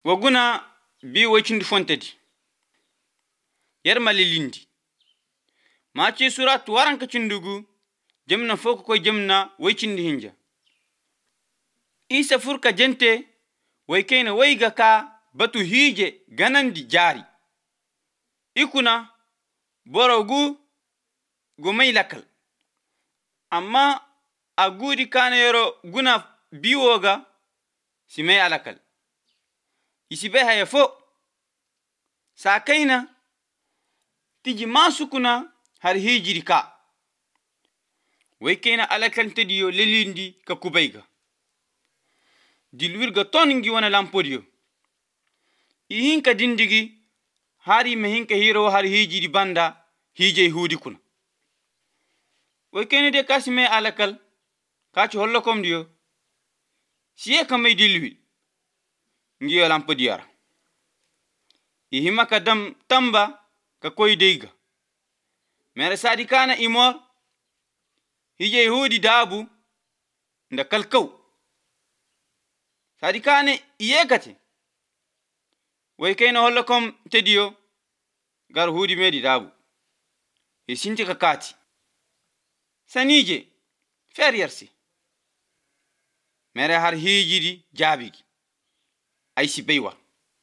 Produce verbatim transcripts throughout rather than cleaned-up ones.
Waguna bi wacindi fontadi. Yar malilindi. Machi surat waranka cindugu jamna foko ko jamna wacindi hinja. Isa furka jente waykena wayga ka batu hije ganandi jari. Ikuna borogu gomay lakal. Amma agudi kana yoro guna biwoga simay alakal. Isibe haya fo sakaina tiji masukuna har hijiri ka. Waykena alakal tediyo lelindi ka kubayga. Dilwirga toningi wana lampodiyo. Ihinka dindigi hari mehinka hiro har hijiri banda hije hudi kuna. Waykena de kasime alakal kachi hollokom diyo. Siye kamay dilwi. Ngiyo lampodiyara. Ihima ka dam tamba ka koy deiga. Mere sadikana imor hije hudi dabu nda kalkaw. Sadikane iyegate. Waykena hollokom tediyo gar hudi medi dabu. Isinti kakati. Sanije fer yarsi. Mere har hijiri jabigi. Aisi beywa.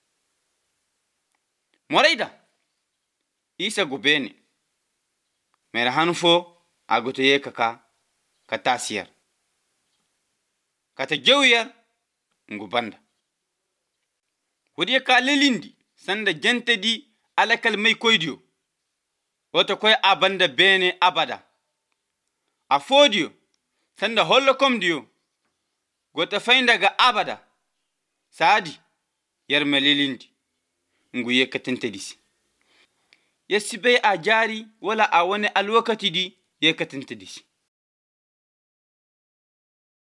Moraida. Isa gubene. Mere hanufo agotoye kaka katasiyar. Kata jawiyar ngubanda. Wadiya ka lelindi sanda jente di alakal may koydiyo. Wata koy abanda bene abada. Afodiyo sanda hollokom diyo. Gota fainda ga abada. Saadi yar malilindi. Nguye katentedisi. Yasibe a jari wala a wani alwakati di ye katentedisi.